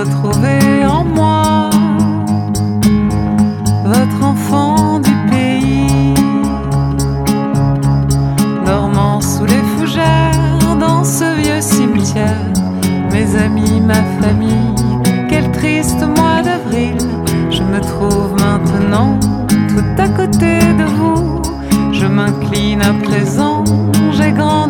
retrouver en moi votre enfant du pays, dormant sous les fougères dans ce vieux cimetière. Mes amis, ma famille, quel triste mois d'avril. Je me trouve maintenant tout à côté de vous. Je m'incline à présent, j'ai grandi